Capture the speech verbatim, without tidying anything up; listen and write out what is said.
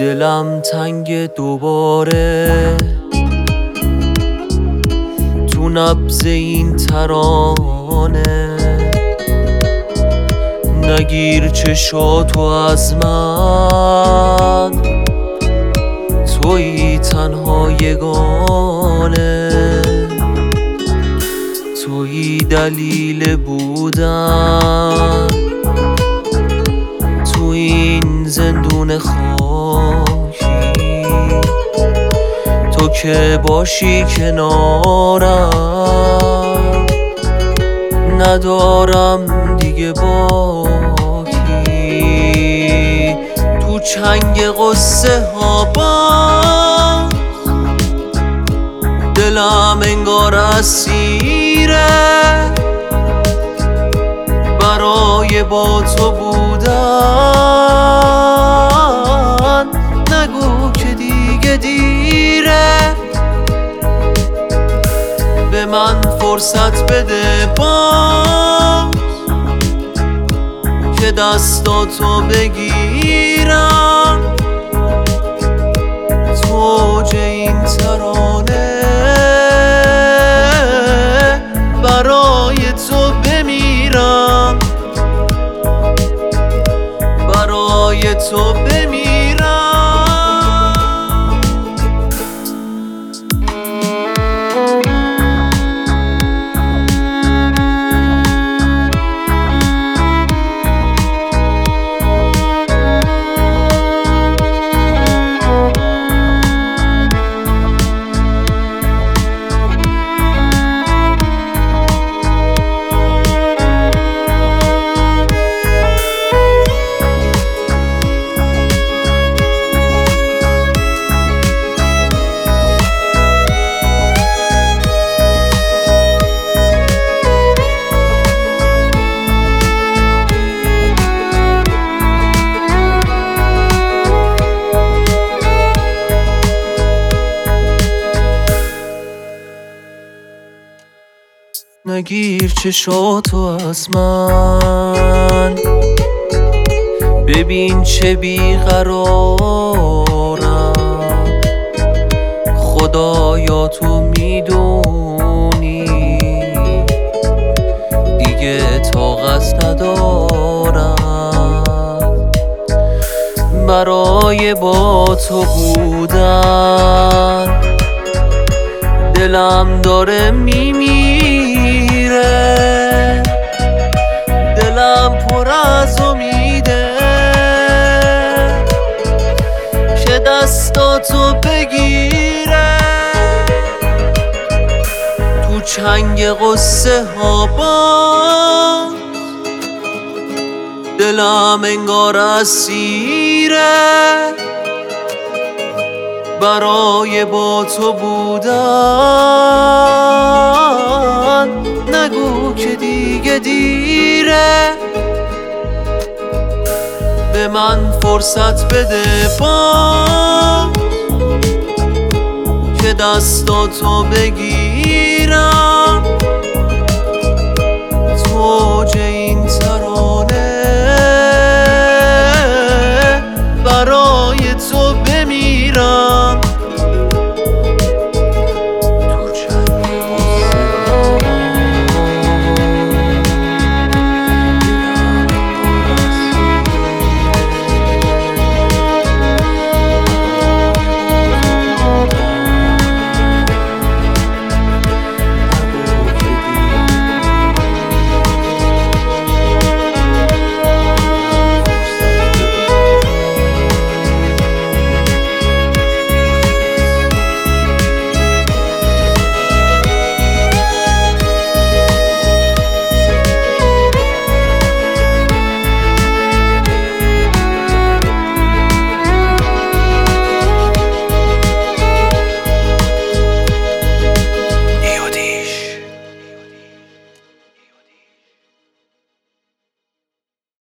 دلم تنگ دوباره تو نبض این ترانه، نگیر چشاتو از من، تویی تنها یگانه، تویی دلیل بودن تو این زندون خاکی. تو که باشی کنارم ندارم دیگه باکی. تو چنگ قصه ها باز دلم انگار اسیره، برای با تو بودن نگو که دیگه دیره. به من فرصت بده باز که دستاتو بگیرم، تو اوج این ترانه برای تو بمیرم، برای تو بمیرم. نگیر چشاتو از من، ببین چه بیقرارم. خدایا تو میدونی دیگه طاقت ندارم برای با تو بودن. دلم داره میمیره، دلم پر از امیده که دستاتو بگیره. تو چنگ قصه ها باز دلم انگار اسیره، برای با تو بودن نگو که دیگه دیره. به من فرصت بده باز که دستاتو بگیرم،